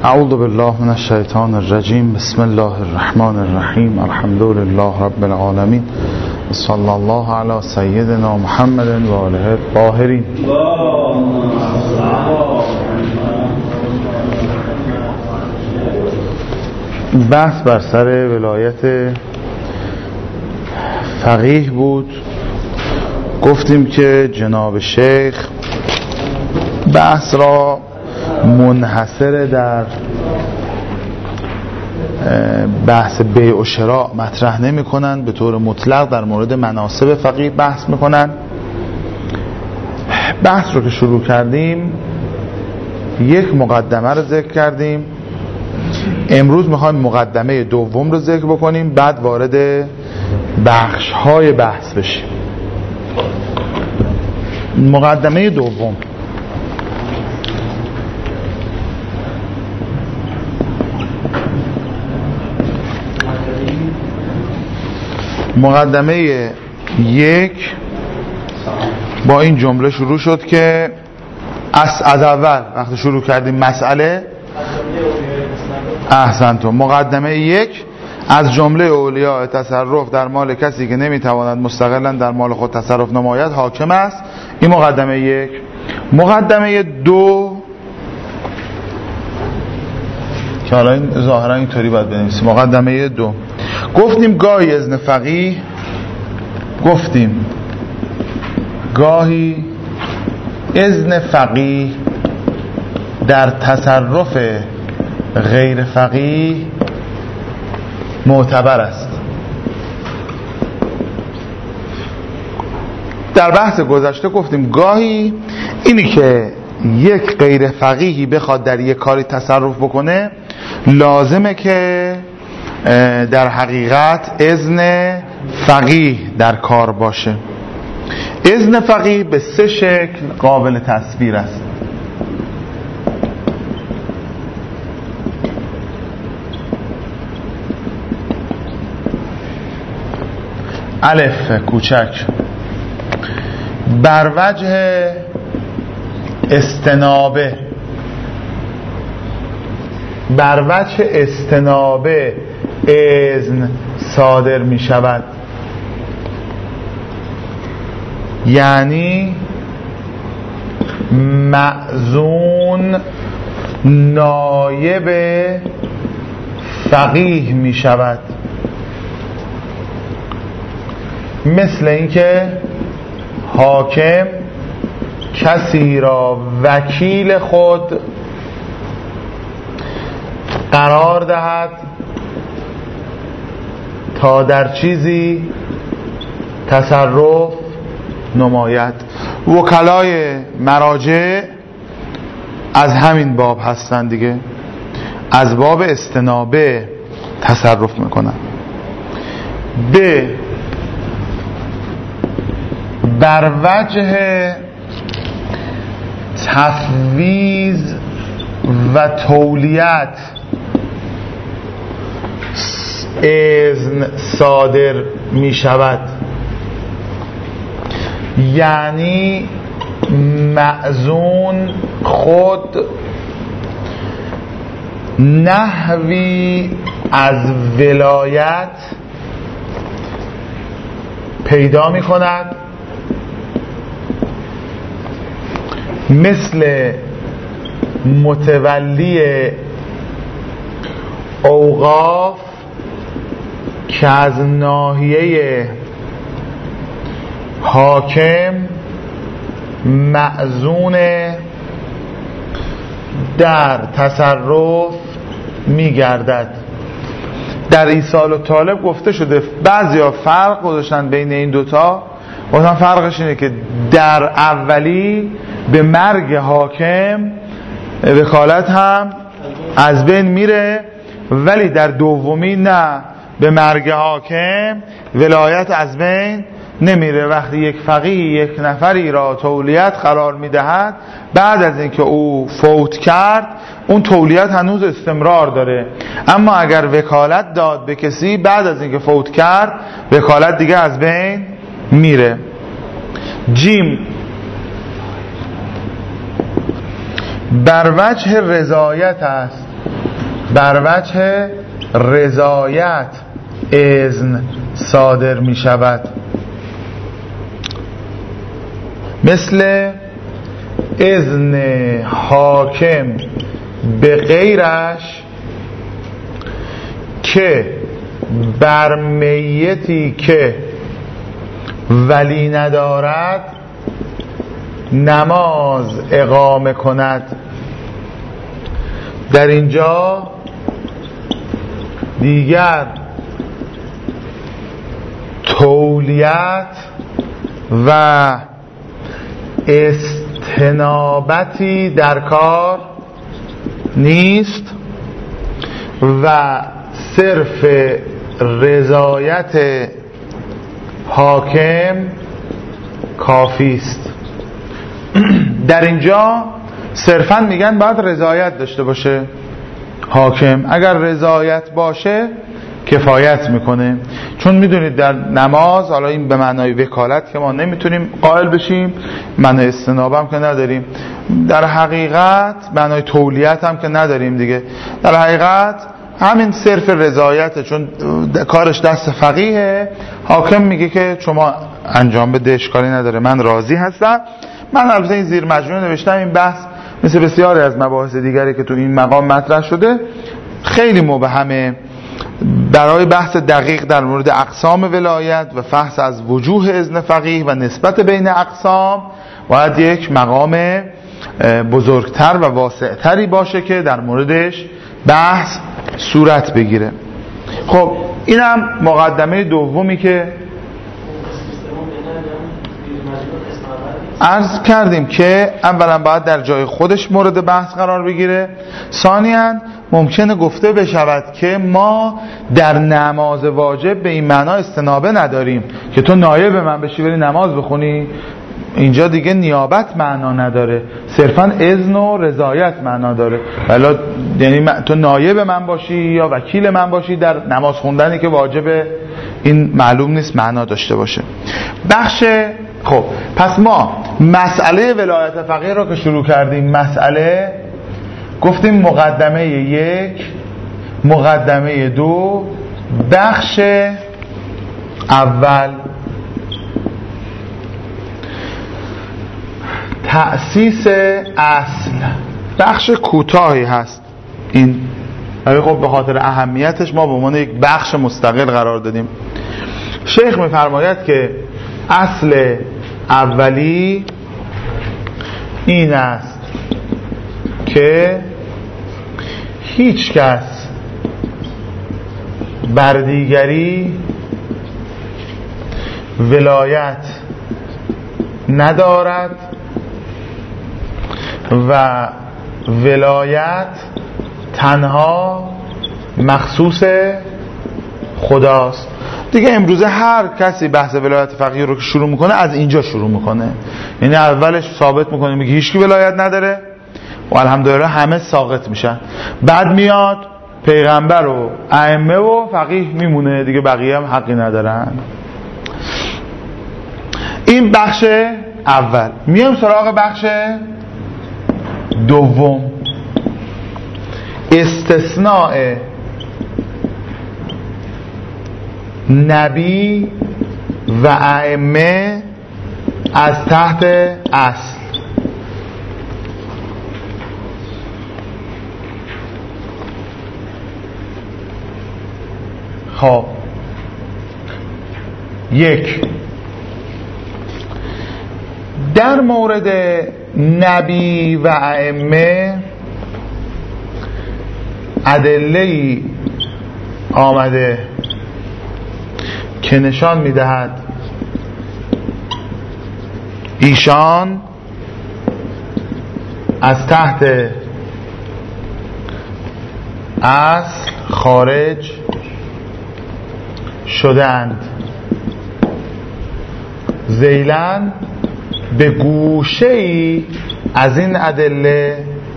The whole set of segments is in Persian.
اعوذ بالله من الشیطان الرجیم. بسم الله الرحمن الرحیم. الحمد لله رب العالمین. صلی الله علی سیدنا محمد و آله الطاهرین. بحث بر سر ولایت فقیه بود. گفتیم که جناب شیخ بحث را منحصر در بحث بیع و شراء مطرح نمی کنن، به طور مطلق در مورد مناصب فقیه بحث میکنن. بحث رو که شروع کردیم یک مقدمه رو ذکر کردیم. امروز میخوایم مقدمه دوم رو ذکر بکنیم، بعد وارد بخش های بحث بشیم. مقدمه دوم: مقدمه یک با این جمله شروع شد که از اول وقتی شروع کردیم مسئله احسنتم. مقدمه یک: از جمله اولیاء تصرف در مال کسی که نمیتواند مستقلا در مال خود تصرف نماید حاکم است. این مقدمه یک. مقدمه دو که حالا این ظاهرا اینطوری باید بنویسیم. مقدمه دو: گفتیم گاهی اذن فقیه، گفتیم گاهی اذن فقیه در تصرف غیر فقیه معتبر است. در بحث گذشته گفتیم گاهی اینی که یک غیر فقیهی بخواد در یک کاری تصرف بکنه لازمه که در حقیقت اذن فقیه در کار باشه. اذن فقیه به سه شکل قابل تصویر است. الف کوچک: بر وجه استنابه، بر وجه استنابه اذن صادر می شود، یعنی مأذون نایب فقیه می شود. مثل اینکه حاکم کسی را وکیل خود قرار دهد تا در چیزی تصرف نماید. وکلای مراجع از همین باب هستند دیگه، از باب استنابه تصرف میکنن. بر وجه تفویض و تولیت اذن صادر می شود، یعنی مأذون خود نحوی از ولایت پیدا می کند، مثل متولی اوقاف که از ناحیه حاکم مأذون در تصرف می گردد. در ایصال و طالب گفته شده بعضیا فرق گذاشتن بین این دوتا. مثلا فرقش اینه که در اولی به مرگ حاکم وکالت هم از بین میره، ولی در دومی نه، به مرگ حاکم ولایت از بین نمیره. وقتی یک فقیه یک نفری را تولیت قرار میدهد، بعد از اینکه او فوت کرد اون تولیت هنوز استمرار داره، اما اگر وکالت داد به کسی بعد از اینکه فوت کرد وکالت دیگه از بین میره. جیم: بر وجه رضایت است، بر وجه رضایت اذن صادر می شود، مثل اذن حاکم به غیرش که بر میتی که ولی ندارد نماز اقامه کند. در اینجا دیگر تولیت و استنابتی در کار نیست و صرف رضایت حاکم کافی است. در اینجا صرفا میگن باید رضایت داشته باشه حاکم. اگر رضایت باشه کفایت میکنه، چون میدونید در نماز، حالا این به معنای وکالت که ما نمیتونیم قائل بشیم، معنای استنابه هم که نداریم، در حقیقت معنای تولیت هم که نداریم دیگه، در حقیقت همین صرف رضایته، چون کارش دست فقیهه. حاکم میگه که شما انجام بده، اشکالی نداره، من راضی هستم. من البته این زیر مجموعه نوشتم، این بحث مثل بسیاری از مباحث دیگری که تو این مقام مطرح شده خیلی مبهمه. برای بحث دقیق در مورد اقسام ولایت و فحص از وجوه اذن فقیه و نسبت بین اقسام باید یک مقام بزرگتر و واسعتری باشه که در موردش بحث صورت بگیره. خب اینم مقدمه دومی که عرض کردیم که اولا باید در جای خودش مورد بحث قرار بگیره. ثانیاً ممکنه گفته بشود که ما در نماز واجب به این معنا استنابه نداریم که تو نایب من بشی بری نماز بخونی. اینجا دیگه نیابت معنا نداره، صرفاً اذن و رضایت معنا داره. حالا یعنی تو نایب من باشی یا وکیل من باشی در نماز خوندنی که واجب، این معلوم نیست معنا داشته باشه. خب پس ما مسئله ولایت فقیه رو که شروع کردیم، مسئله گفتیم مقدمه 1، مقدمه 2، بخش اول تأسیس اصل. بخش کوتاهی هست این، ولی خب به خاطر اهمیتش ما به عنوان یک بخش مستقل قرار دادیم. شیخ می‌فرماید که اصل اولی این است که هیچ کس بر دیگری ولایت ندارد و ولایت تنها مخصوص خداست. دیگه امروزه هر کسی بحث ولایت فقیه رو که شروع میکنه از اینجا شروع میکنه، یعنی اولش ثابت میکنه میگه هیچ کی ولایت نداره و الحمدلله همه ساقط میشن، بعد میاد پیغمبر و ائمه و فقیه میمونه دیگه، بقیه هم حقی ندارن. این بخش اول. میام سراغ بخش دوم، استثناء نبی و ائمه از تحت اصل. خب 1 در مورد نبی و ائمه ادله‌ای آمده که نشان میدهد ایشان از تحت اصل خارج شدند. ذیلاً به گوشه‌ای از این ادله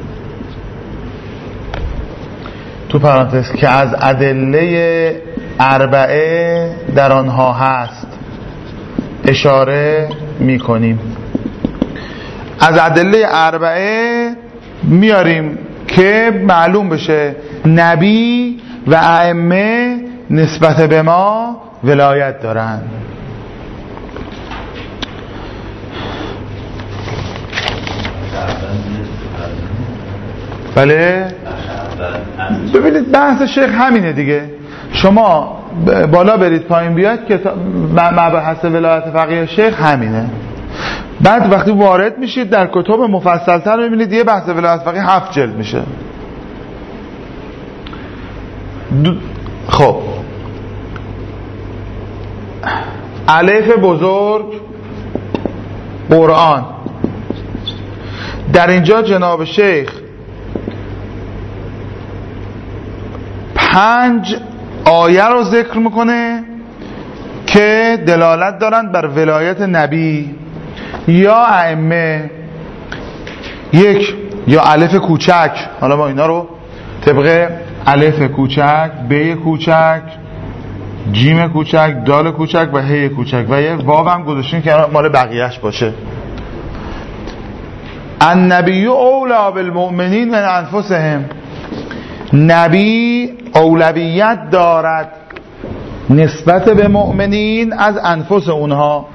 تو پرانتز که از ادله اربعه در آنها هست اشاره میکنیم. از ادله اربعه میاریم که معلوم بشه نبی و ائمه نسبت به ما ولایت دارن. بله ببینید بحث شیخ همینه دیگه. شما بالا برید پایین بیاد که مبحث ولایت فقیه شیخ همینه. بعد وقتی وارد میشید در کتب مفصل‌تر میبینید یه بحث ولایت فقیه 7 جلد میشه. خب الف بزرگ قرآن، در اینجا جناب شیخ 5 آیه رو ذکر میکنه که دلالت دارند بر ولایت نبی یا ائمه. 1 یا الف کوچک، حالا ما اینا رو طبق الف کوچک، ب کوچک، جیم کوچک، دال کوچک و ه کوچک و یه واو هم گذاشتیم که مال بقیهش باشه. النبی اولی بالمؤمنین من انفسهم، نبی اولویت دارد نسبت به مؤمنین از انفس اونها.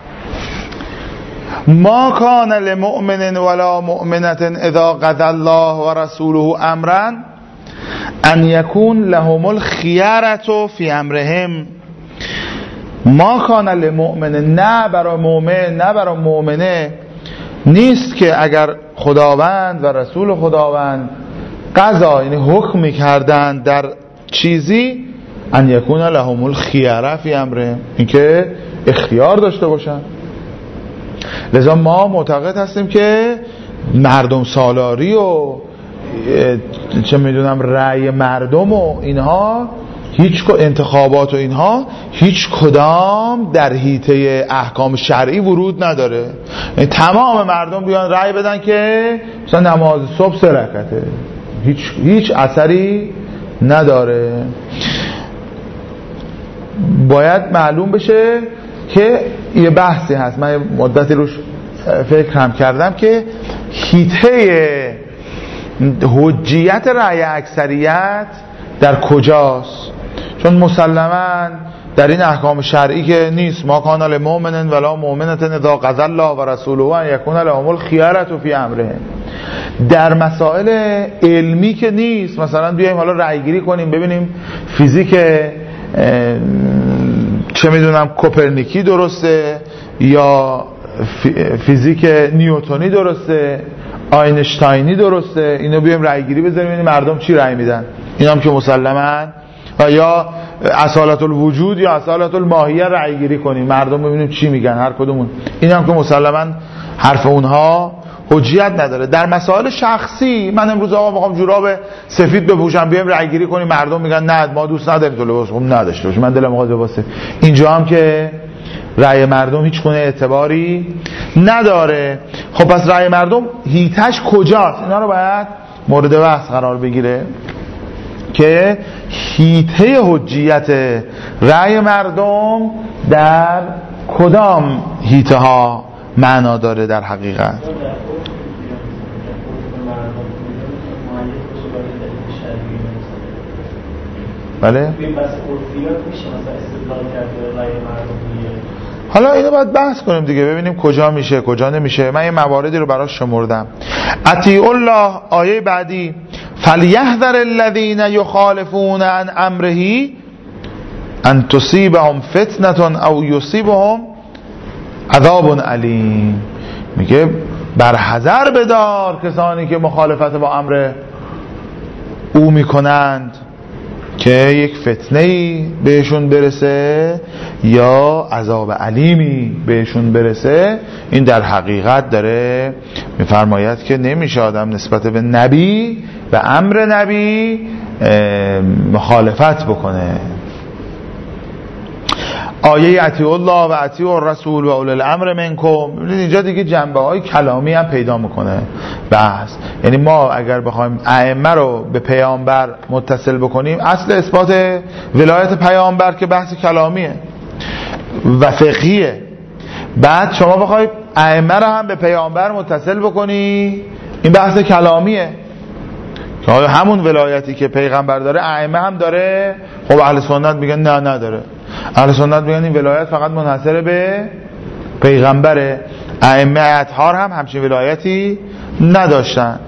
ما کان لمؤمن ولا مؤمنة اذا قضى الله ورسوله امرا ان یکون لهم الخیرة فی امرهم. ما کان لمؤمن، نه برای مؤمن نه برای مؤمنه نیست که اگر خداوند و رسول خداوند قضا یعنی حکم می‌کردن در چیزی ان یکون لهم الخیرة فی امرهم، اینکه اختیار داشته باشن. لذا ما معتقد هستیم که مردم سالاری و چه میدونم رأی مردم و اینها، هیچ انتخابات و اینها هیچ کدام در حیطه احکام شرعی ورود نداره. یعنی تمام مردم بیان رأی بدن که مثلا نماز صبح 3 رکعته، هیچ اثری نداره. باید معلوم بشه که یه بحثی هست، من مدتی روش فکر هم کردم که حیطه حجیت رأی اکثریت در کجاست. چون مسلماً در این احکام شرعی که نیست ما کان للمؤمن ولا مؤمنة اذا قضى الله ورسوله ان یکون لهم الخیرة فی امرهم، در مسائل علمی که نیست، مثلا بیایم حالا رأی گیری کنیم ببینیم فیزیک چه میدونم کوپرنیکی درسته یا فیزیک نیوتنی درسته، آینشتاینی درسته، اینو بیایم رأی گیری بذاریم ببینیم مردم چی رأی میدن. اینا هم که مسلماً، یا اصالت الوجود یا اصالت الماهیه رأی گیری کنیم مردم ببینیم چی میگن هر کدومون. اینا هم که مسلماً حرف اونها حجیت نداره. در مسائل شخصی من امروز آقا میخوام جوراب سفید بپوشم بیایم رأی گیری کنیم مردم میگن نه ما دوست نداریم تو لباس خوب نداشته باشه، من دلم میخواد لباس. اینجا هم که رأی مردم هیچ گونه اعتباری نداره. خب پس رأی مردم هیتش کجاست؟ اینا رو باید مورد بحث قرار بگیره که هیته حجیت رأی مردم در کدام هیته ها معنا داره در حقیقت. بله؟ حالا اینو باید بحث کنیم دیگه ببینیم کجا میشه کجا نمیشه. من یه مواردی رو براش شمردم. اطیعوا الله، آیه بعدی فلیحذر الذین یخالفون عن امره ان تصیبهم فتنة او یصیبهم عذاب علیم. میگه بر حذر بدار کسانی که مخالفت با امر او میکنند که یک فتنه‌ای بهشون برسه یا عذاب علیمی بهشون برسه. این در حقیقت داره میفرماید که نمیشه آدم نسبت به نبی و امر نبی مخالفت بکنه. آیه اطیعوا الله و اطیعوا الرسول و اولی الامر منکم، ببینید اینجا دیگه جنبه های کلامی هم پیدا میکنه بحث. یعنی ما اگر بخوایم ائمه رو به پیامبر متصل بکنیم، اصل اثبات ولایت پیامبر که بحث کلامیه و فقهیه، بعد شما بخواید ائمه رو هم به پیامبر متصل بکنی این بحث کلامیه که آیا همون ولایتی که پیغمبر داره ائمه هم داره؟ خب اهل سنت میگن نه نداره. اهل سنت میگن این ولایت فقط منحصر به پیغمبره. ائمه اطهار هم همچین ولایتی نداشتن.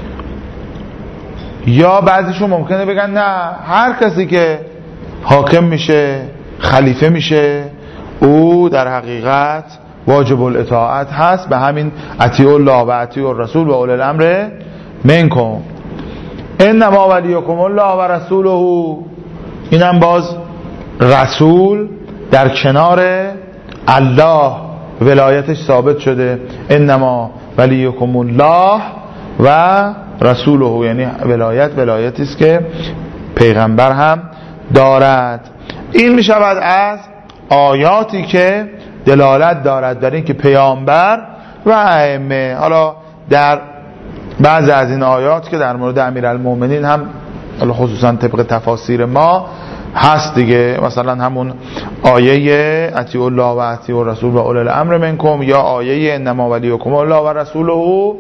یا بعضیشون ممکنه بگن نه، هر کسی که حاکم میشه، خلیفه میشه، او در حقیقت واجب الاطاعت هست، به همین اطیعوا الله و اطیعوا الرسول و اولی الامر منکم. انما ولیکم الله و رسوله، اینم باز رسول در کنار الله ولایتش ثابت شده. انما ولیکم الله و رسوله، یعنی ولایتی است که پیغمبر هم دارد. این می شود از آیاتی که دلالت دارد بر این که پیامبر و ائمه، حالا در بعضی از این آیات که در مورد امیرالمومنین هم خصوصا طبق تفاسیر ما هست دیگه، مثلا همون آیه اطیعوا الله و اطیعوا الرسول و اولی الامر منکم، یا آیه انما ولیکم الله و رسوله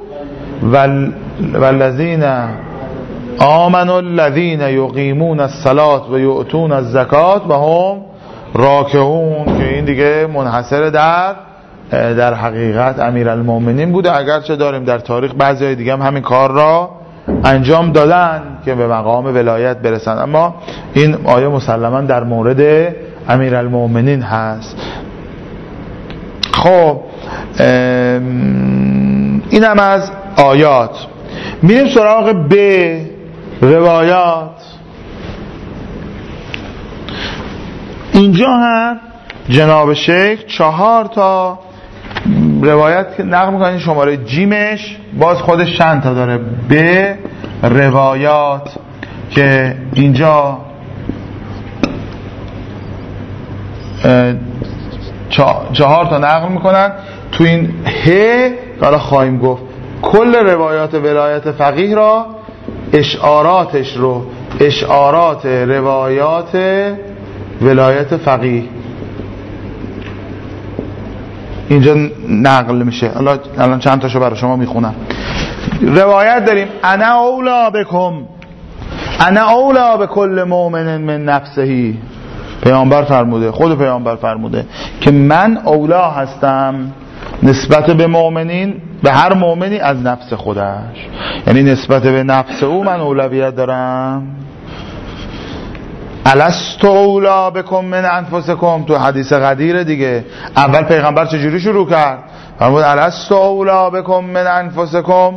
والذین آمنوا الذین یقیمون الصلاة و یؤتون الزکاة و هم راکعون، که این دیگه منحصر در حقیقت امیرالمومنین بوده، اگرچه داریم در تاریخ بعضی دیگه هم همین کار را انجام دادن که به مقام ولایت برسن، اما این آیه مسلما در مورد امیرالمومنین هست. خب اینم از آیات. میریم سراغ به روایات. اینجا هم جناب شیخ 4 تا روایت که نقل میکنن، شماره جیمش باز خودش چند تا داره به روایات، که اینجا 4 تا نقل میکنن. تو این حالا خواهیم گفت کل روایات ولایت فقیه را، اشعارات روایات ولایت فقیه اینجا نقل میشه. الان چند تاشو برای شما میخونم. روایت داریم انا اولا بكل مؤمن من نفسه، پیامبر فرموده، خود پیامبر فرموده که من اولا هستم نسبت به مؤمنین، به هر مؤمنی از نفس خودش، یعنی نسبت به نفس او من اولویت دارم. الست اولا بکم من انفسکم، تو حدیث قدیر دیگه اول پیغمبر چجوری شروع کرد؟ فرمود الست اولا بکم من انفسکم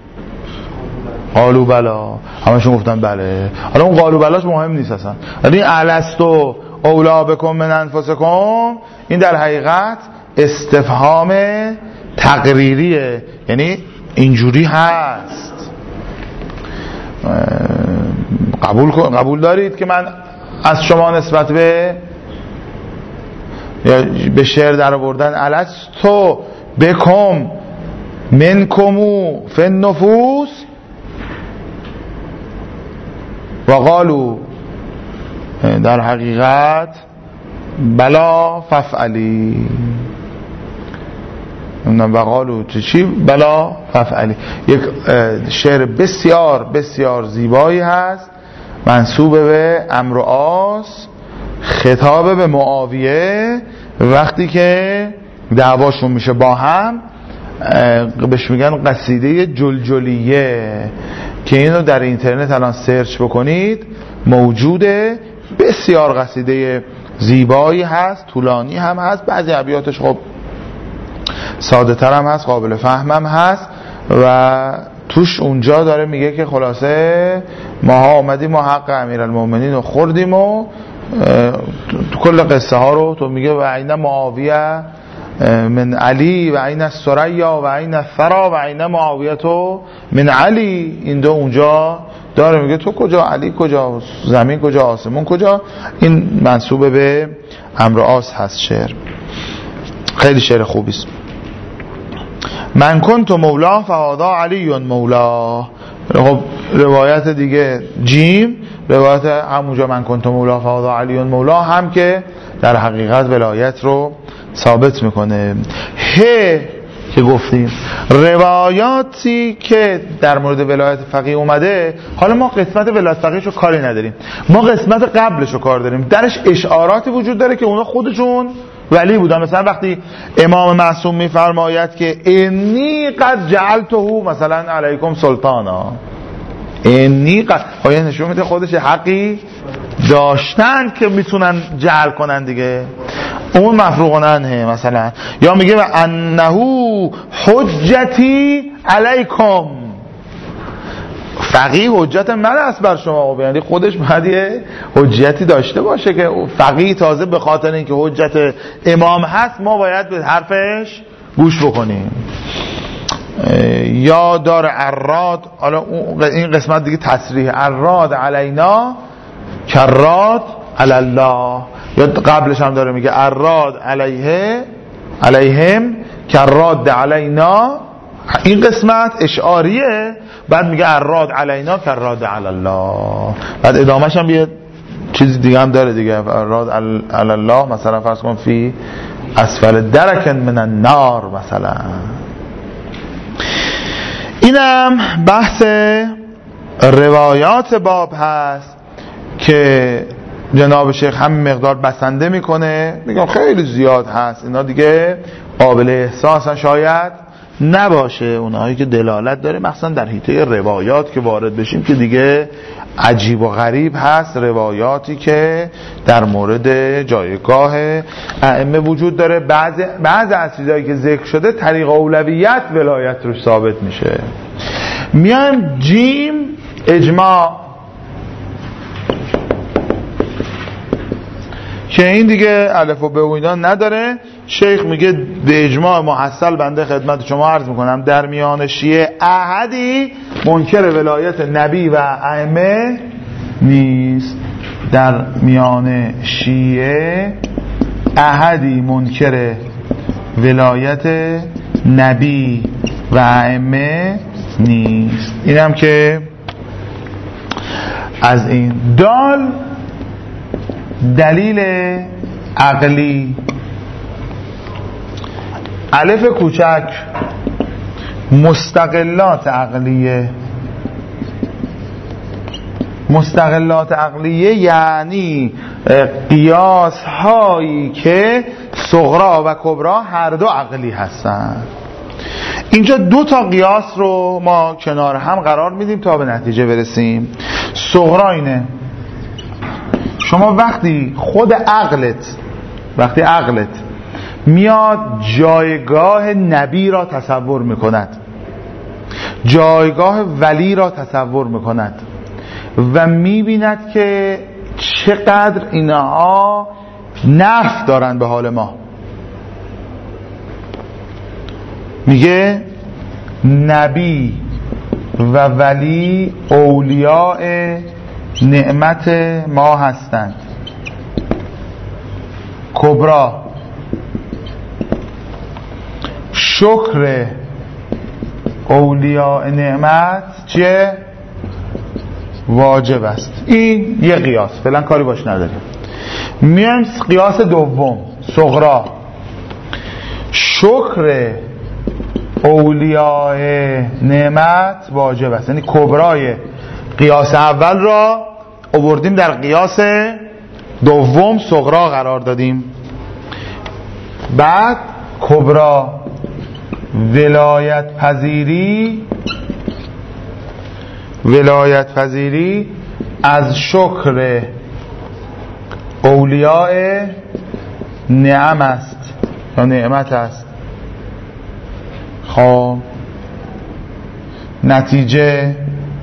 قالوا بلا، همشون گفتن بله. حالا اون قالوا بلاش مهم نیست اصلا، ولی الست اولا بکم من انفسکم این در حقیقت استفهام تقریریه، یعنی اینجوری هست. قبول دارید که من از شما نسبت به، یا به شعر در آوردن الستو بکم منکمو فی النفوس و قالو، در حقیقت بلا ففعلی، و قالو چی بلا ففعلی. یک شعر بسیار بسیار زیبایی هست، منسوب به عمرو عاص، خطاب به معاویه وقتی که دعواشون میشه با هم، بهش میگن قصیده جلجلیه، که اینو در اینترنت الان سرچ بکنید موجوده. بسیار قصیده زیبایی هست، طولانی هم هست، بعضی ابیاتش خب ساده تر هم هست، قابل فهم هم هست، و توش اونجا داره میگه که خلاصه ما آمدیم ما حق امیرالمومنین رو خوردیم، و کل قصه ها رو تو میگه و عین معاویه من علی و عین الثریا و عین الثرا و عین معاویه تو من علی. این دو اونجا داره میگه تو کجا، علی کجا، زمین کجا، آسمون کجا. این منسوب به عمرو عاص هست. شعر خیلی شعر خوبی است. من کنت مولا فهذا علی مولا. خب روایت دیگه جیم، روایت همونجا من کنت مولا فهذا علی مولا هم که در حقیقت ولایت رو ثابت میکنه. که گفتیم. روایاتی که در مورد ولایت فقیه اومده، حالا ما قسمت ولایت فقیهشو کاری نداریم، ما قسمت قبلشو کار داریم. درش اشعاراتی وجود داره که اونا خودشون ولی بودن. مثلا وقتی امام معصوم میفرماید که انی قد جعلته مثلا علیکم سلطانا، انی قد، آیا نشون میده خودش حقی داشتن که میتونن جعل کنن دیگه، اون مفروغ عنه مثلا. یا میگه و انه حجتی علیکم، فقیه حجت من است بر شما. یعنی خودش باید یه حجتی داشته باشه که فقیه تازه به خاطر اینکه حجت امام هست ما باید به حرفش گوش بکنیم. یا دار عراد، حالا این قسمت دیگه تصریح، عراد علینا کراد علی الله، یا قبلش هم داره میگه عراد علیهم کراد علینا، این قسمت اشعاریه. بعد میگه عراد علینا کراد علی الله، بعد ادامهش هم یه چیز دیگه هم داره دیگه، عراد علی الله مثلا فرض کن فی اسفل درک من النار مثلا. اینم بحث روایات باب هست که جناب شیخ همین مقدار بسنده میکنه، میگم خیلی زیاد هست اینا دیگه قابل احساسا شاید نباشه، اونهایی که دلالت داره مخصوصا در حیطه روایات که وارد بشیم که دیگه عجیب و غریب هست. روایاتی که در مورد جایگاه ائمه وجود داره، بعض از چیزایی که ذکر شده طریق اولویت ولایت روش ثابت میشه. میایم جیم اجماع، که این دیگه الف و ب و اینا نداره. شیخ میگه به اجماع محصل بنده خدمت شما عرض میکنم در میان شیعه احدی منکر ولایت نبی و ائمه نیست. در میان شیعه احدی منکر ولایت نبی و ائمه نیست. اینم که از این دال دلیل عقلی، الف کوچک مستقلات عقلیه. مستقلات عقلیه یعنی قیاس هایی که صغرا و کبرا هر دو عقلی هستن. اینجا دو تا قیاس رو ما کنار هم قرار میدیم تا به نتیجه برسیم. صغرا اینه، شما وقتی خود عقلت میاد جایگاه نبی را تصور میکند، جایگاه ولی را تصور میکند و میبیند که چقدر اینها نفع دارن به حال ما، میگه نبی و ولی اولیاء نعمت ما هستند. کبرا شکر اولیاء نعمت چیه؟ واجب است. این یه قیاس، فعلا کاری باش نداریم. میایم قیاس دوم، صغرا شکر اولیاء نعمت واجب است. یعنی کبرای قیاس اول را آوردیم در قیاس دوم صغرا قرار دادیم. بعد کبرا ولایت پذیری از شکر اولیاء نعم است یا نعمت است. خب نتیجه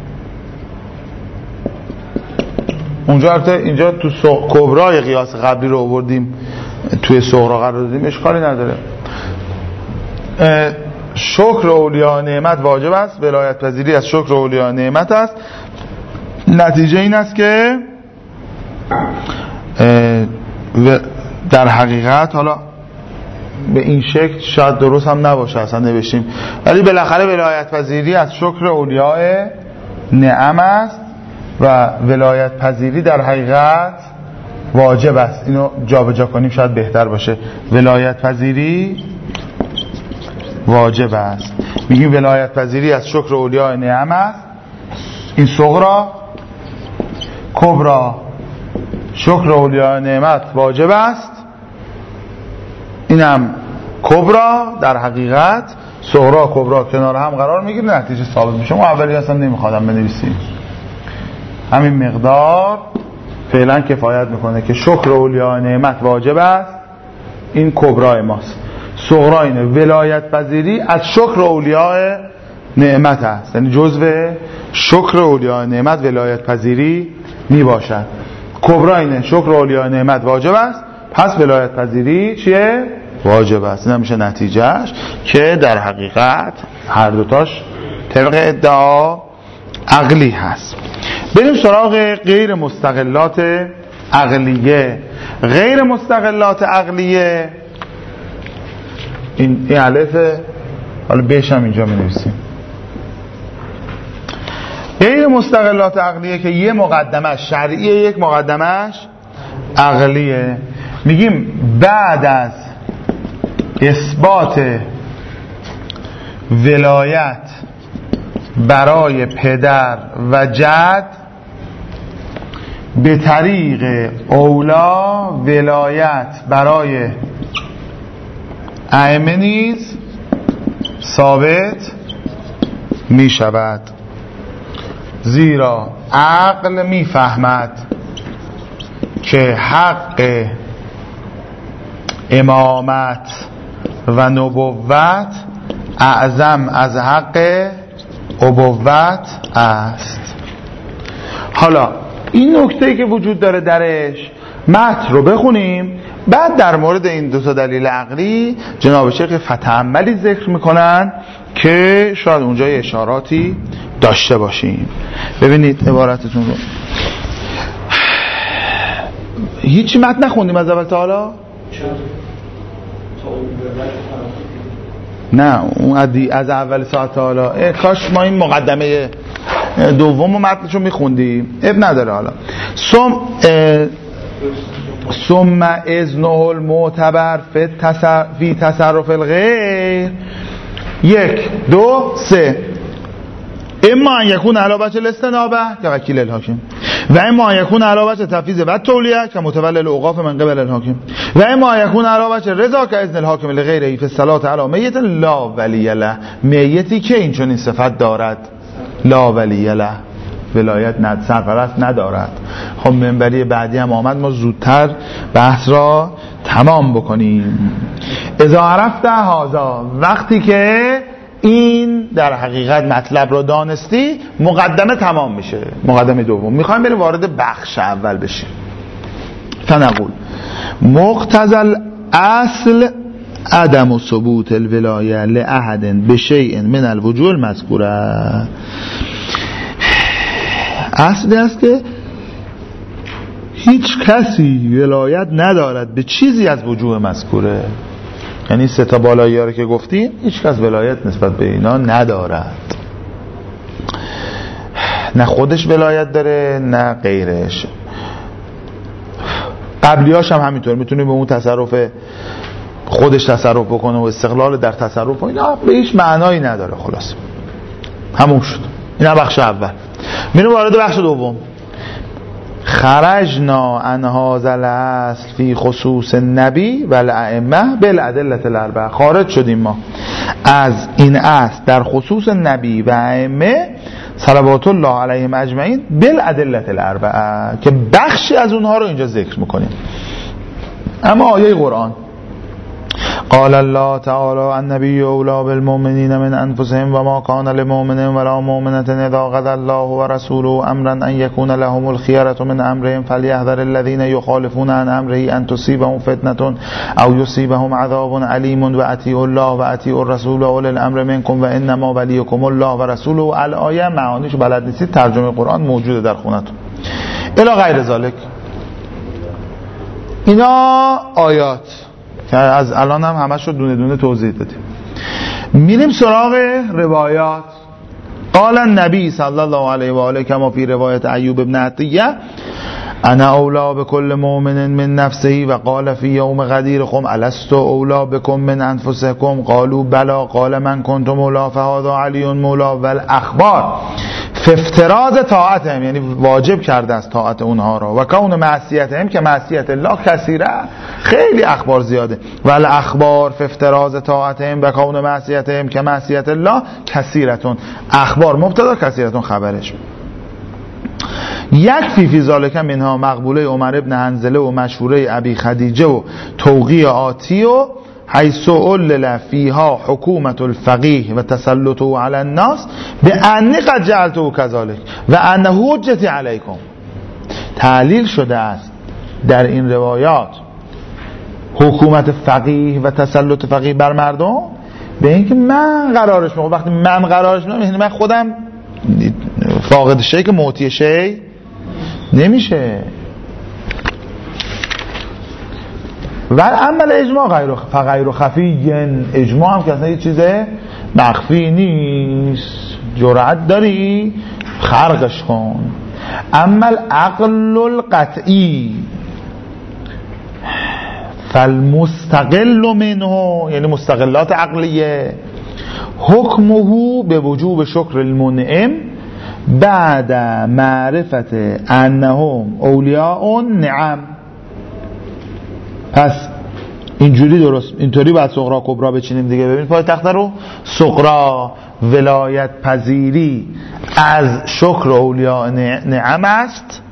اینجا تو کبرای قیاس قبلی رو آوردیم توی صغرا قرار دادیم، اشکالی نداره. شکر اولیاء نعمت واجب است، ولایت پذیری از شکر اولیاء نعمت است. نتیجه این است که در حقیقت حالا به این شکل شاید درست هم نباشه اصلا نوشتیم، ولی بالاخره ولایت پذیری از شکر اولیاء نعم است و ولایت پذیری در حقیقت واجب است. اینو جابجا کنیم شاید بهتر باشه. ولایت پذیری واجب است. میگیم ولایت پذیری از شکر اولیاء نعمت، این صغرا، کبرا شکر اولیاء نعمت واجب است، اینم کبرا. در حقیقت صغرا کبرا کنار هم قرار میگیره، نتیجه ثابت میشه. ما اولی اصلا نمیخوادم بنویسیم، همین مقدار فعلا کفایت میکنه که شکر اولیاء نعمت واجب است، این کبرای ماست. صغرا اینه ولایت پذیری از شکر اولیاء نعمت است، یعنی جزء شکر اولیاء نعمت ولایت پذیری میباشد. کبرا اینه شکر اولیاء نعمت واجب است، پس ولایت پذیری چیه؟ واجب است. این میشه نتیجهش که در حقیقت هر دوتاش طبق ادعا عقلی هست. بریم سراغ غیر مستقلات عقلیه. غیر مستقلات عقلیه این الفه، حالا بهش هم اینجا می نویسیم. غیر مستقلات عقلیه که یه مقدمش شرعیه، یک مقدمش عقلیه. میگیم بعد از اثبات ولایت برای پدر و جد، به طریق اولا ولایت برای ائمه نیز ثابت می شود، زیرا عقل می فهمد که حق امامت و نبوت اعظم از حق ابوت است. حالا این نکته که وجود داره درش، متن رو بخونیم، بعد در مورد این دو تا دلیل عقلی جناب شیخ فتح‌عملی ذکر میکنن که شاید اونجا اشاراتی داشته باشیم. ببینید عبارتتون رو. هیچی متن نخوندیم از اول تا حالا؟ نه اون از اول ساعت تا حالا کاش ما این مقدمه دوم و متنشو میخوندیم، اب نداره. حالا ثم اذنه المعتبر فی تصرف الغیر 1 2 3 اما ان یکون علی وجه الاستنابه که وکیل الحاکم، و اما ان یکون علی وجه تفویض و تولیه که متولی الاوقاف من قبل الحاکم، و اما ان یکون علی وجه رضا که اذن الحاکم لغیره فی الصلاه علی میت لا ولی له، میتی که این چنین صفت دارد لا ولی له، ولایت سرپرست ندارد. خب منبری بعدی هم آمد، ما زودتر بحث را تمام بکنیم. اذا عرفت هذا، وقتی که این در حقیقت مطلب رو دانستی، مقدمه تمام میشه. مقدمه دوم میخوایم بریم وارد بخش اول بشیم. فنقول مقتضی الاصل عدم ثبوت الولایه لاحد بشیء من الوجوه المذکوره. اصلی است که هیچ کسی ولایت ندارد به چیزی از وجوه مذکوره، یعنی سه تا بالایی ها رو که گفتیم هیچ کس ولایت نسبت به اینا ندارد، نه خودش ولایت داره نه غیرش. قبلیاش هم همینطور، میتونه به اون تصرف خودش تصرف بکنه و استقلال در تصرف و اینا به هیچ معنایی نداره. خلاص همون شد. این بخش اول. میریم وارد بخش دوم. خرجنا عن هذا الاصل فی خصوص النبی و الائمه بالادله الاربعه. خارج شدیم ما از این اصل در خصوص نبی و ائمه صلوات الله علیهم اجمعین بالادله الاربعه که بخشی از اونها رو اینجا ذکر میکنیم. اما آیه قرآن قال الله تعالی النبی اولی بالمؤمنین من انفسهم و ما کان لمؤمن ولا مؤمنة اذا قضى الله ورسوله امرا ان یکون لهم الخیرة من امرهم فلیحذر الذین یخالفون عن امره ان تصیبهم فتنة او یصیبهم عذاب علیم و اطیعوا الله و اطیعوا الرسول و اولی الامر منکم و انما ولیکم الله و رسوله. الآیه معانیشو بلد نیستید، ترجمه قرآن موجوده در خونتون. الی غیر ذلک. اینا آیات که از الان هم همش رو دونه دونه توضیح دادیم. میریم سراغ روایات. قال النبی صلی الله علیه و آله کما فی روایت ایوب ابن عطیه انا اولا بكل مؤمن من نفسه و قال فی یوم غدیرکم الست اولا بكم من انفسکم قالوا بلا قال من كنت مولا فهذا علی مولا و الاخبار فافتراض طاعتهم، یعنی واجب کرده از طاعت اونها را، و کون معصیتهم که معصیت الله کثیره، خیلی اخبار زیاده، و الاخبار فافتراض طاعتهم و کون معصیتهم که معصیت الله کثیرتون، اخبار مبتدا کثیرتون خبرش. یک فی ذالک منها مقبوله عمر ابن حنظله و مشهوره ابی خدیجه و توقیع آتی و حیث علل فیها حکومت الفقیه و تسلطه علی الناس به انی قد جعلته کذالک و انه حجتی علیکم. تعلیل شده است در این روایات حکومت فقیه و تسلط فقیه بر مردم به اینکه من قرارش میکنم، وقتی من قرارش میکنم یعنی من خودم فاقد شی که معطی شی نمیشه. و عمل اجماع غیر خفی، اجماع هم که اصلا یه چیز مخفی نیست، جرأت داری خرقش کن. عمل عقل القطعی فالمستقل منه، یعنی مستقلات عقلیه، حکمه به وجوب شکر المنعم بعد معرفت انهم اولیاء نعم. پس اینجوری درست، اینطوری باید صغرا کبرا بچینیم دیگه. ببین پای تخته رو، صغرا ولایت پذیری از شکر اولیاء نعم است،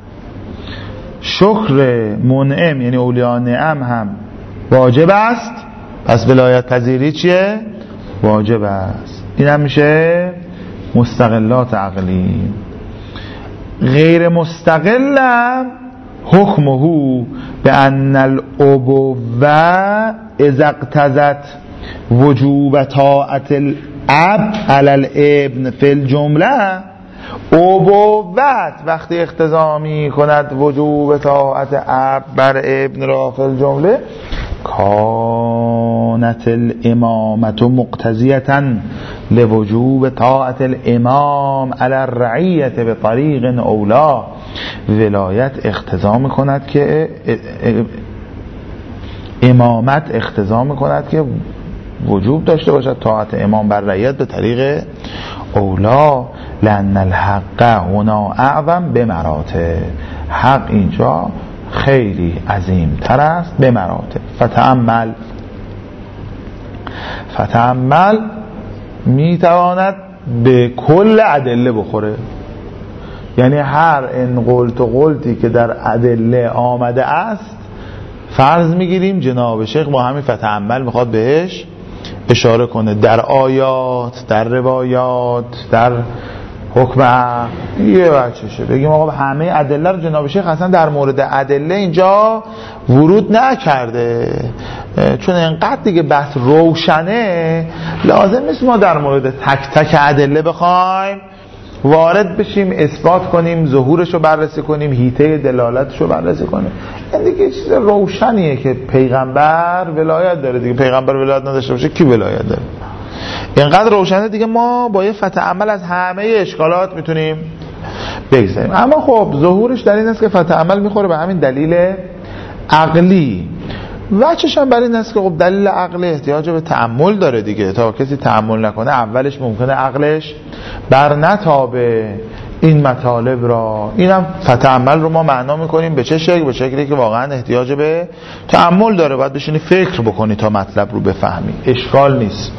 شکر منعم یعنی اولیاء نعم هم واجب است، پس ولایت پذیری چیه؟ واجب است. این هم میشه مستقلات عقلی. غیر مستقلم حکمه به ان الابوه اذا اقتضت وجوب طاعت الاب علی الابن فی الجمله، ابوت وقتی اقتضا می کند وجوب طاعت اب بر ابن را فی الجمله، کانت الامامت مقتضیتا لوجوب طاعت الامام علی الرعیت به طریق اولا. ولایت اقتضا می کند که امامت اقتضا می کند که وجوب داشته باشد طاعت امام بر رعیت به طریق اولا، لأن الحق هنا اعظم به مراتب، حق اینجا خیلی عظیم تر است به مراتب. فتأمل میتواند به کل ادله بخوره، یعنی هر ان قلت و قلتی که در ادله آمده است فرض میگیریم جناب شیخ با همین فتأمل میخواد بهش اشاره کنه، در آیات، در روایات، در حکم یه بچشه بگیم آقا همه ادله رو جناب شیخ اصلا در مورد ادله اینجا ورود نکرده، چون انقدر دیگه بحث روشنه لازم نیست ما در مورد تک تک ادله بخوایم وارد بشیم، اثبات کنیم، ظهورش رو بررسی کنیم، حیطه دلالتش رو بررسی کنیم. این دیگه چیز روشنیه که پیغمبر ولایت داره دیگه. پیغمبر ولایت نداشته باشه کی ولایت داره؟ اینقدر روشنه دیگه، ما با یه فتح از همه اشکالات میتونیم بگذاریم. اما خب ظهورش در این است که فتح عمل میخوره به همین دلیل عقلی. وجهش هم برای این است که خب دلیل عقلی احتیاج به تأمل داره دیگه. تا کسی تأمل نکنه اولش ممکنه عقلش بر نتابه این مطالب را. اینم فتأمل رو ما معنا میکنیم به چه شکل؟ به شکلی که واقعا احتیاج به تأمل داره، باید بشینی فکر بکنی تا مطلب رو بفهمی، اشکال نیست.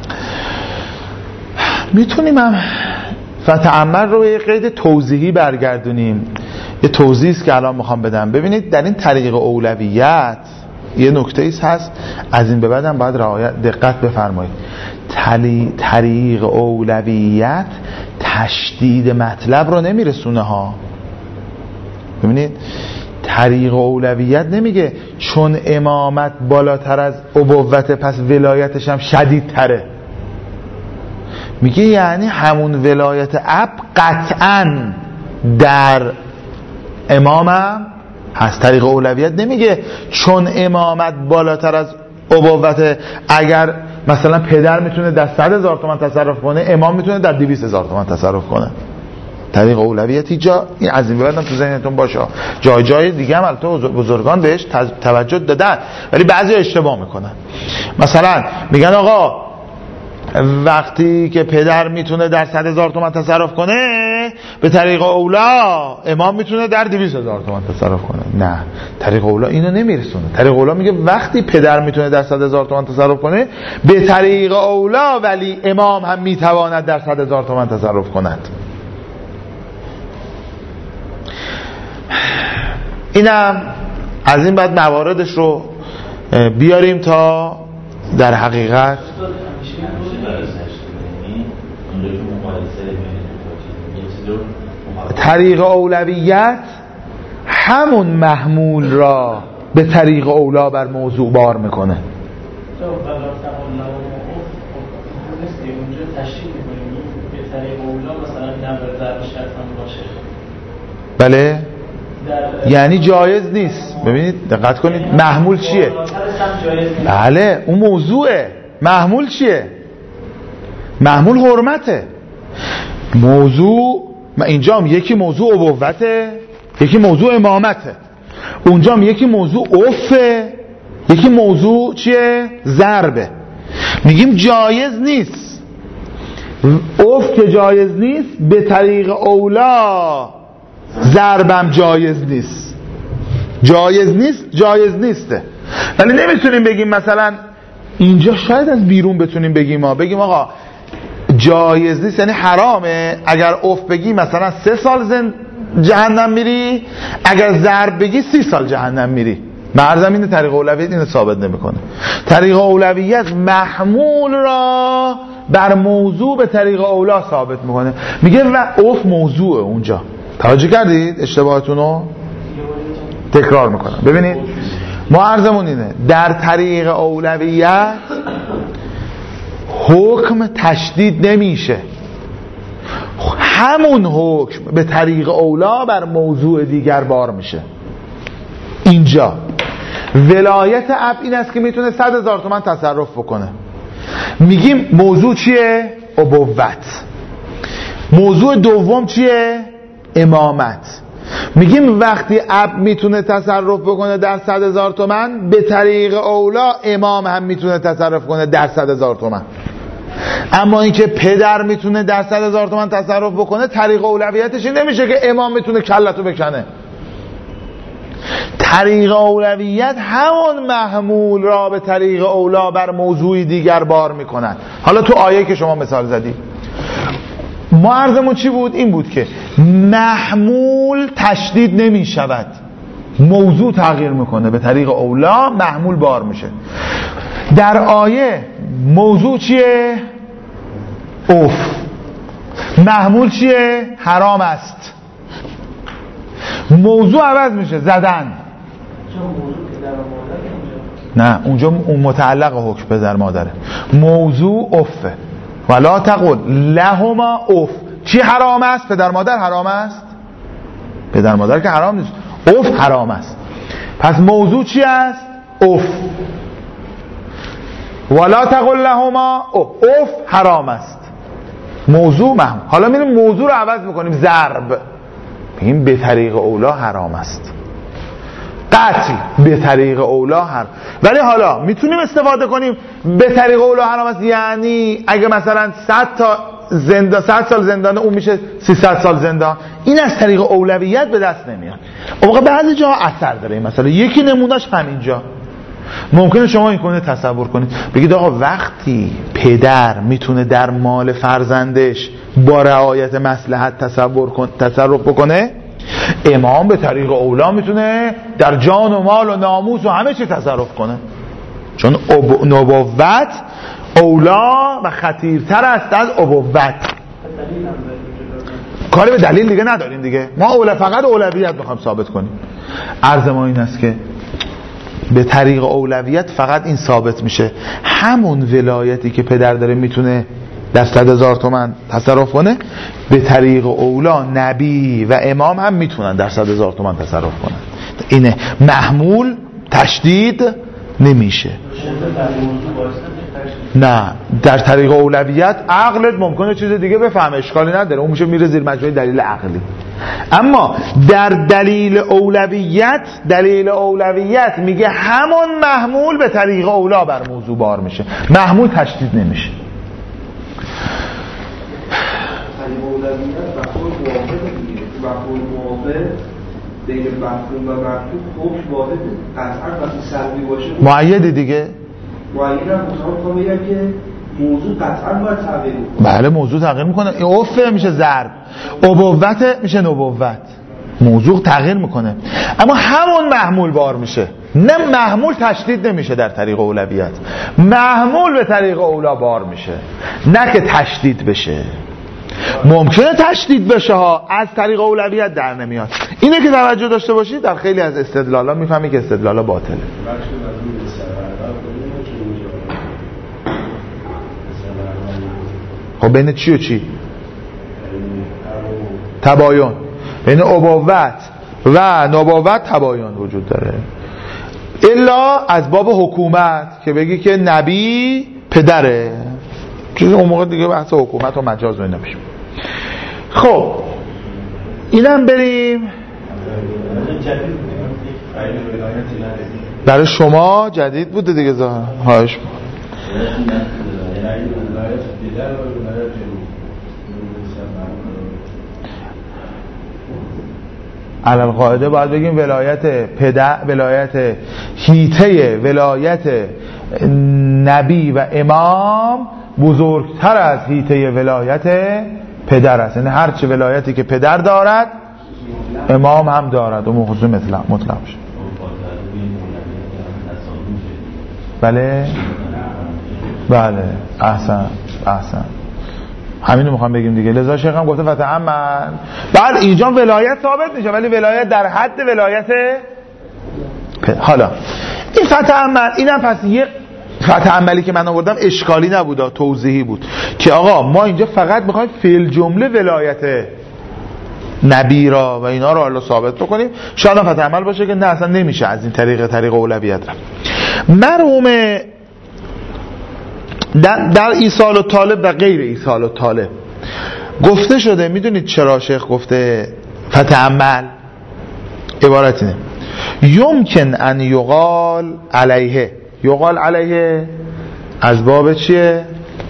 میتونیم هم فتأمل رو یه قید توضیحی برگردونیم. یه توضیحی است که الان میخوام بدم. ببینید در این طریق اولویت یه نکته ایست هست، از این به بعد هم باید دقت بفرمایید. طریق اولویت تشدید مطلب رو نمیرسونه ها. ببینید طریق اولویت نمیگه چون امامت بالاتر از ابوت پس ولایتش هم شدیدتره، میگه یعنی همون ولایت اب قطعا در امامم هست. طریق اولویت نمیگه چون امامت بالاتر از ابوت، اگر مثلا پدر میتونه در 100,000 تومان تصرف کنه امام میتونه در 200,000 تومان تصرف کنه. طریق اولویت جا این از این بعدم تو ذهنتون باشه. جای دیگه هم البته بزرگان بهش توجه دادن ولی بعضی اشتباه میکنن. مثلا میگن آقا وقتی که پدر میتونه در 100,000 تومان تصرف کنه به طریق اولا امام میتونه در 200,000 تومان تصرف کنه. نه، طریق اولا اینو نمیرسونه. طریق اولا میگه وقتی پدر میتونه در 100,000 تومان تصرف کنه به طریق اولا ولی امام هم میتواند در 100,000 تومان تصرف کند. اینم از این بعد مواردش رو بیاریم تا در حقیقت طریق اولویت همون محمول را به طریق اولا بر موضوع بار میکنه. بله یعنی جایز نیست. ببینید دقت کنید محمول چیه؟ بله اون موضوعه. محمول چیه؟ محمول حرمته. موضوع اینجا هم یکی موضوع ابوته، یکی موضوع امامته. اونجا هم یکی موضوع افه، یکی موضوع چیه؟ ضربه. میگیم جایز نیست. اف که جایز نیست به طریق اولا ضربم جایز نیست. جایز نیسته. ولی نمیتونیم بگیم مثلا اینجا شاید از بیرون بتونیم بگیم آقا جایز نیست یعنی حرامه. اگر اف بگی مثلا 3 سال جهنم میری، اگر ضرب بگی 30 سال جهنم میری. مرزم اینه طریق اولویت اینو ثابت نمیکنه. طریق اولویت محمول را بر موضوع به طریق اولا ثابت میکنه. میگه و اف موضوعه. اونجا توجه کردید اشتباهتونو؟ تکرار میکنم. ببینید ما عرضمون اینه در طریق اولویت حکم تشدید نمیشه. همون حکم به طریق اولا بر موضوع دیگر بار میشه. اینجا ولایت اب این است که میتونه 100,000 تومان تصرف بکنه. میگیم موضوع چیه؟ ابوت. موضوع دوم چیه؟ امامت. میگیم وقتی اب میتونه تصرف بکنه در 100,000 تومان به طریق اولا امام هم میتونه تصرف کنه در 100,000 تومان. اما اینکه پدر میتونه در 100,000 تومان تصرف بکنه طریق اولویتش این نمیشه که امام میتونه کلتو بکنه. طریق اولویت همون محمول را به طریق اولا بر موضوعی دیگر بار میکنن. حالا تو آیه که شما مثال زدی ما عرضمون چی بود؟ این بود که محمول تشدید نمی شود، موضوع تغییر میکنه، به طریق اولا محمول بار میشه. در آیه موضوع چیه؟ اوف. محمول چیه؟ حرام است. موضوع عوض میشه، زدن. نه اونجا اون متعلق حکم پدر مادره. موضوع اوفه. ولا تقل لهما اوف. چی حرام است؟ پدر مادر حرام است؟ پدر مادر که حرام نیست، اوف حرام است. پس موضوع چی است؟ اوف. ولا تقل لهما اوف حرام است. موضوع محمول. حالا میریم موضوع رو عوض میکنیم، ضرب. بگیم به طریق اولا حرام است. قطعی به طریق اولا حرام. ولی حالا میتونیم استفاده کنیم به طریق اولا حرام است، یعنی اگه مثلا 100 سال زندانه اون میشه 300 سال زندان. این از طریق اولویت به دست نمیاد. اون بعضی جاها اثر داره این مسئله. یکی نمونهش همینجا. ممکنه شما این کنه تصور کنید بگید آقا وقتی پدر میتونه در مال فرزندش با رعایت مصلحت تصرف بکنه، امام به طریق اولا میتونه در جان و مال و ناموس و همه چی تصرف کنه. چون نبوت اولا و خطیرتر است از ابوت. کاری به دلیل دیگه نداریم دیگه. ما فقط اولویت میخوایم ثابت کنیم. عرض ما این است که به طریق اولویت فقط این ثابت میشه همون ولایتی که پدر داره میتونه در 100,000 تومان تصرف کنه، به طریق اولا نبی و امام هم میتونن در 100,000 تومان تصرف کنن. اینه محمول تشدید نمیشه. نه، در طریق اولویت عقلت ممکنه چیز دیگه بفهمه، اشکالی نداره، اون میشه میره زیر مجموعه دلیل عقلی. اما در دلیل اولویت میگه همون محمول به طریق اولا بر موضوع بار میشه، محمول تشدید نمیشه. مفهوم موافق بین مفهوم و مفهوم حکم واحده. قطعا وقتی سلبی باشه مؤید دیگه، مؤید هم میخوام بگم که موضوع قطعا باید تغییر کنه. بله موضوع تغییر میکنه، عفه میشه ضرب، ابوت میشه نبوت، موضوع تغییر میکنه. اما همون محمول بار میشه، نه محمول تشدید نمیشه. در طریق اولویت محمول به طریق اولا بار میشه، نه که تشدید بشه. ممکنه تشدید بشه ها، از طریق اولویت در نمیاد. اینه که توجه داشته باشید. در خیلی از استدلالا میفهمی که استدلالا باطله. خب بین چی و چی؟ تباین. بین ابوت و نبوت تباین وجود داره، الا از باب حکومت که بگی که نبی پدره، چیزی اون موقع دیگه بحث حکومت و مجاز و اینا میشه. خب اینم بریم برای شما جدید بوده دیگه ظاهرا. هاش علل قاعده باید بگیم ولایت پدر، ولایت هیته ولایت نبی و امام بزرگتر از هیته ولایت پدر است. یعنی هرچه ولایتی که پدر دارد امام هم دارد و موضوع مطلق شد. بله بله احسن همینو میخوام بگیم دیگه. لذا شیخ هم گفته فتعمل. بله اینجا ولایت ثابت میشه، ولی ولایت در حد ولایت حالا این فتعمل، اینم پس یه فتعملی که من آوردم اشکالی نبود، توضیحی بود که آقا ما اینجا فقط میخوایم فعل جمله ولایت نبی را و اینا رو الله ثابت بکنیم. شاید هم فتعمل باشه که نه اصلا نمیشه از این طریق اولویت رفت. مرحوم در ایصال الطالب و غیر ایصال الطالب گفته شده، میدونید چرا شیخ گفته فتعمل؟ عبارت اینه: یمکن ان یقال علیه. یقال علیه از باب چیه؟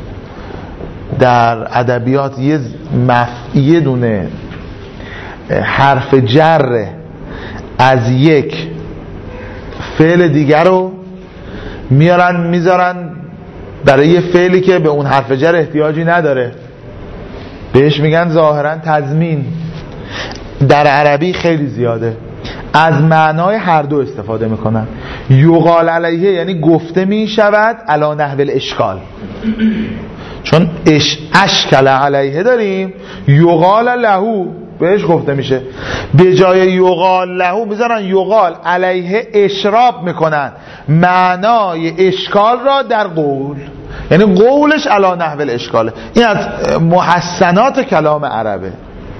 در ادبیات یه دونه حرف جر از یک فعل دیگر رو میذارن برای یه فعلی که به اون حرف جر احتیاجی نداره، بهش میگن ظاهرا تضمین. در عربی خیلی زیاده، از معنای هر دو استفاده میکنن. یقال علیه یعنی گفته میشود علی نحو الاشکال، چون اشکال علیه داریم، یقال له بهش گفته میشه. به جای یقال له میذارن یقال علیه، اشراب میکنن معنای اشکال را در قول، یعنی قولش علی نحو الاشکاله. این از محسنات کلام عربه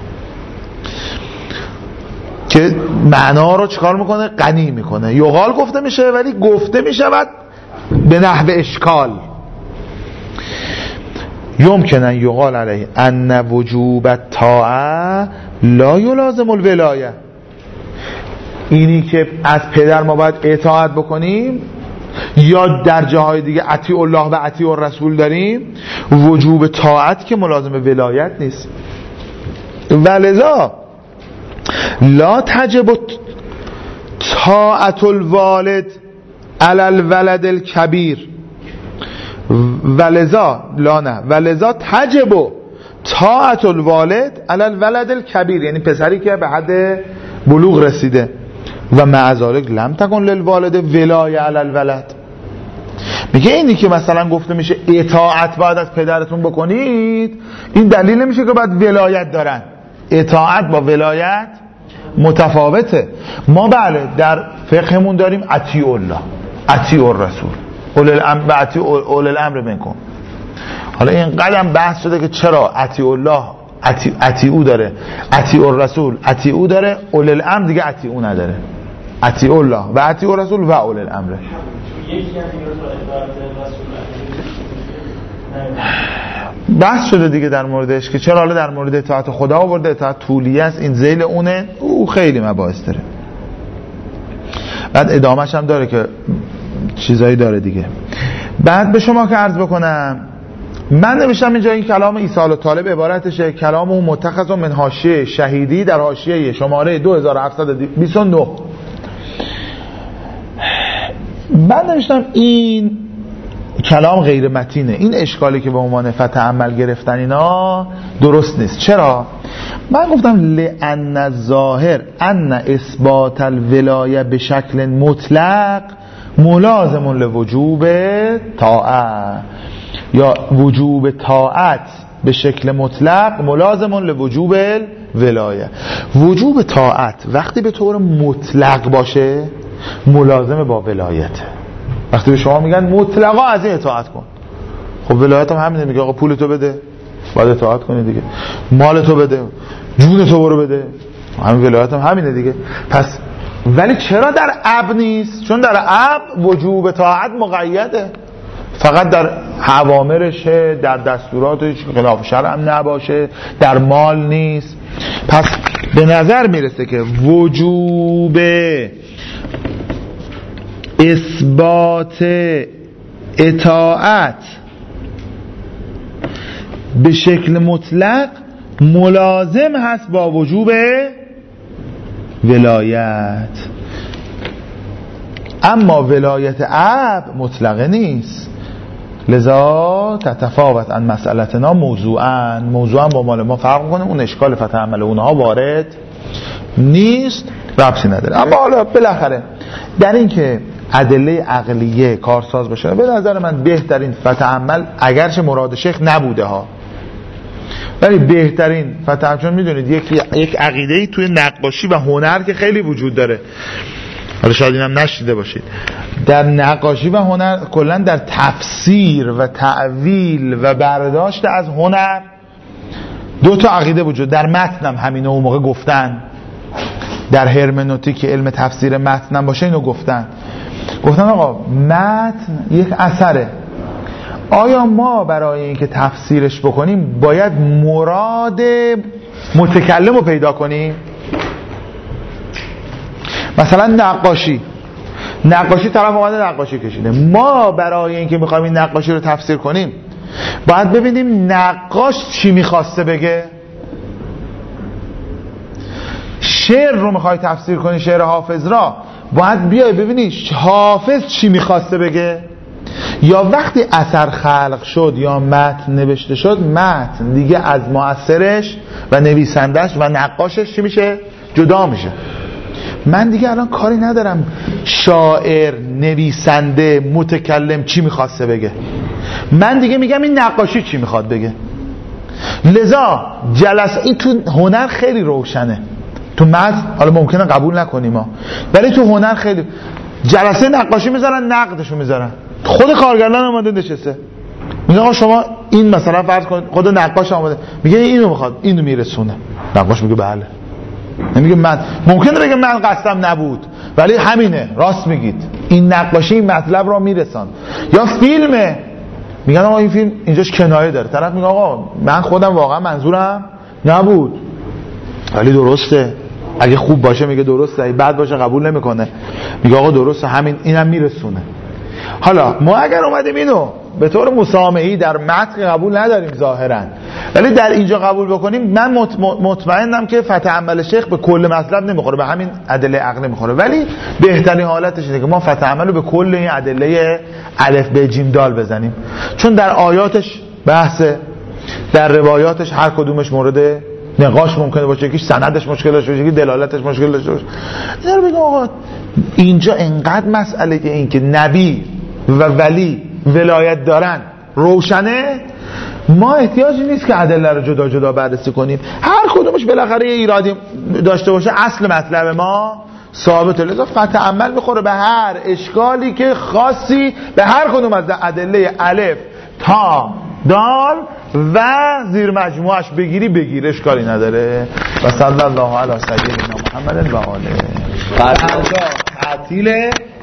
که معنا رو چکار میکنه؟ غنی میکنه. یقال گفته میشه ولی گفته میشود به نحو اشکال. یمکن ان یقال علیه ان وجوب الطاعه لا یلازم الولایه. اینی که از پدر ما باید اطاعت بکنیم یا در جاهای دیگه اطیع الله و اطیع الرسول داریم، وجوب طاعت که ملازم ولایت نیست. ولذا لا تجب طاعت الوالد علی الولد الکبیر. ولذا تجب طاعت الوالد علی الولد الکبیر، یعنی پسری که به حد بلوغ رسیده. و مع ذلک لم تکن للوالد ولایه علی الولد. میگه اینی که مثلا گفته میشه اطاعت باید از پدرتون بکنید، این دلیل نمیشه که باید ولایت دارن. اطاعت با ولایت متفاوته. ما بله در فقهمون داریم اطیع الله، اطیع الرسول، اول الامر منکم. حالا این قدم بحث شده که چرا اطیع الله اطیعو داره، اطیع الرسول اطیعو داره، اول الامر دیگه اطیعو نداره. اطیع الله و اطیع الرسول و اول الامر. بحث شده دیگه در موردش که چرا حالا در مورد اطاعت خدا آورده، اطاعت طولیه است، این ذیل اونه، او خیلی مباحث داره. بعد ادامهش هم داره که چیزایی داره دیگه. بعد به شما که عرض بکنم، من نوشتم اینجا این کلام عیسی طالب عبارتشه کلام اون متخذ من حاشیه شهیدی در حاشیه شماره 2729. من نوشتم این کلام غیر متینه، این اشکالی که به عنوان فتح عمل گرفتن اینا درست نیست. چرا؟ من گفتم لأن الظاهر ان اثبات الولایه به شکل مطلق ملازم لوجوب طاعت، یا وجوب طاعت به شکل مطلق ملازم لوجوب ولایه. وجوب طاعت وقتی به طور مطلق باشه ملازم با ولایته. وقتی به شما میگن مطلقا از این اطاعت کن، خب ولایت هم همینه، میگه آقا پولتو بده باید اطاعت کنی دیگه، مالتو بده، جونتو برو بده، همین ولایت هم همینه دیگه. پس ولی چرا در اب نیست؟ چون در اب وجوب طاعت مقیده، فقط در اوامرشه، در دستوراتش خلاف شرع هم نباشه، در مال نیست. پس به نظر میرسه که وجوب اثبات اطاعت به شکل مطلق ملازم هست با وجوب ولایت، اما ولایت اب مطلقه نیست. لذا تتفاوت عن مسئلتنا موضوعا با مال ما فرق کنه، اون اشکال فتح عمل اونها وارد نیست، ربطی نداره. اما حالا بالاخره در این که ادله عقلیه کارساز باشه، به نظر من بهترین فتح عمل، اگرچه مراد شیخ نبوده ها، ولی بهترین فتح، چون میدونید یک عقیده‌ای توی نقاشی و هنر که خیلی وجود داره، حالا شاید اینم نشیده باشید، در نقاشی و هنر کلا در تفسیر و تعویل و برداشت از هنر دو تا عقیده وجود. در متنم همینو اون موقع گفتن، در هرمنوتیک علم تفسیر متنم باشه اینو گفتن آقا متن یک اثره، آیا ما برای اینکه تفسیرش بکنیم باید مراد متکلم رو پیدا کنیم؟ مثلا نقاشی طرف اومده نقاشی کشیده، ما برای اینکه میخوایم این نقاشی رو تفسیر کنیم باید ببینیم نقاش چی میخواسته بگه. شعر رو میخوای تفسیر کنی، شعر حافظ را، باید بیای ببینی حافظ چی میخواسته بگه. یا وقتی اثر خلق شد یا متن نوشته شد، متن دیگه از مؤثرش و نویسندش و نقاشش چی میشه؟ جدا میشه. من دیگه الان کاری ندارم شاعر، نویسنده، متکلم چی میخواسته بگه، من دیگه میگم این نقاشی چی میخواد بگه. لذا جلسه این تو هنر خیلی روشنه، تو متن حالا ممکنه قبول نکنیم ها، ولی تو هنر خیلی جلسه نقاشی میذارن، نقدشو میذارن، خود کارگردان اومده نشسته میگه آقا شما این مثلا فرض کنید خود نقاش اومده میگه اینو میخواد، اینو میرسونه، نقاش میگه بله، نمیگه من، ممکنه بگه من قصدم نبود ولی همینه، راست میگید، این نقاشی این مطلب رو میرسان. یا فیلمه، میگن آقا این فیلم اینجاش کنایه داره، طرف میگه آقا من خودم واقعا منظورم نبود ولی درسته، اگه خوب باشه میگه درسته، اگه بد باشه قبول نمیکنه، میگه آقا درسته، همین اینم میرسونه. حالا ما اگر اومدیم اینو به طور مسامحی در متن قبول نداریم ظاهرا، ولی در اینجا قبول بکنیم، من مطمئنم که فتح عمل شیخ به کل مطلب نمیخوره، به همین ادله عقلی میخوره، ولی بهترین حالتش اینه که ما فتح عمل رو به کل این ادله الف ب جیم دال بزنیم، چون در آیاتش بحثه، در روایاتش هر کدومش مورد نقاش ممکنه باشه، یکیش سندش مشکل داشته باشه، یکی دلالتش مشکل داشته باشه. اینا رو بگم آقا اینجا انقدر مسئله این که نبی و ولی ولایت دارن روشنه، ما احتیاجی نیست که ادله رو جدا جدا بررسی کنیم، هر کدومش بالاخره یه ایرادی داشته باشه، اصل مطلب ما ثابته. لذا فتح عمل میخوره به هر اشکالی که خاصی به هر کدوم از ادله الف تا دال و زیر مجموعش بگیر، اشکالی نداره. و صلی الله علی سیدنا محمد و آله. تعطیل